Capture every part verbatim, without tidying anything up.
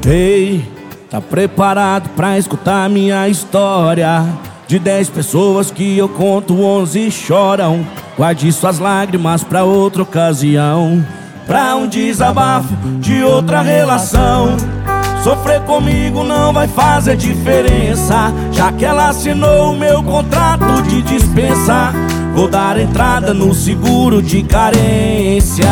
Ei, tá preparado pra escutar minha história? De dez pessoas que eu conto, onze choram. Guarde suas lágrimas pra outra ocasião, pra um desabafo de outra relação. Sofrer comigo não vai fazer diferença, já que ela assinou o meu contrato de dispensa. Vou dar entrada no seguro de carência.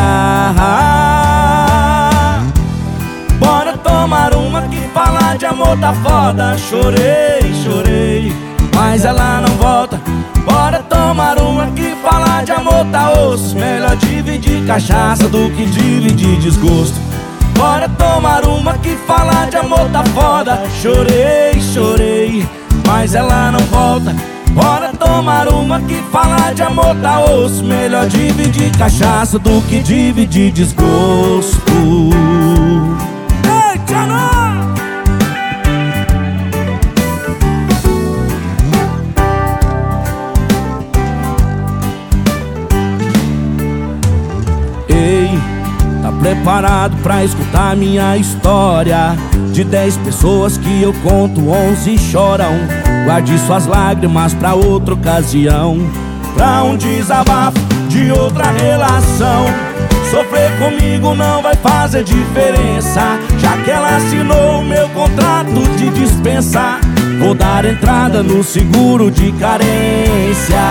Bora tomar uma que falar de amor tá foda. Chorei, chorei, mas ela não volta. Bora tomar uma que falar de amor tá osso. Melhor dividir cachaça do que dividir desgosto. Bora tomar uma que falar de amor tá foda. Chorei, chorei, mas ela não volta. Bora tomar uma que falar de amor tá osso. Melhor dividir cachaça do que dividir desgosto. Ei, tchau! Tá preparado pra escutar minha história? De dez pessoas que eu conto, onze choram. Guarde suas lágrimas pra outra ocasião, pra um desabafo de outra relação. Sofrer comigo não vai fazer diferença, já que ela assinou o meu contrato de dispensa. Vou dar entrada no seguro de carência.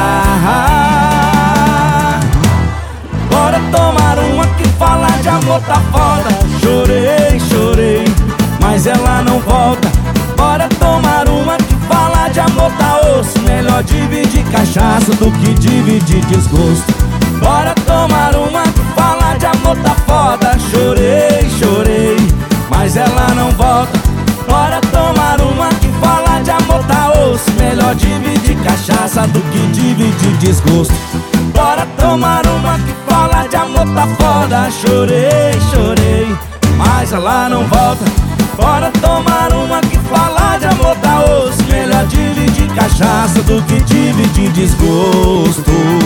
Bora tomar uma que falar de amor tá foda. Chorei, chorei, mas ela não volta. Bora tomar uma que falar de amor tá osso. Melhor dividir cachaça do que dividir desgosto. Bora tomar uma que falar de amor tá foda. Chorei, chorei, mas ela não volta. Bora tomar uma que falar de amor tá osso. Melhor dividir cachaça do que dividir desgosto. Bora tomar uma que fala de amor tá foda. Chorei, chorei, mas ela não volta. Bora tomar uma que fala de amor tá osso. Melhor dividir cachaça do que dividir desgosto.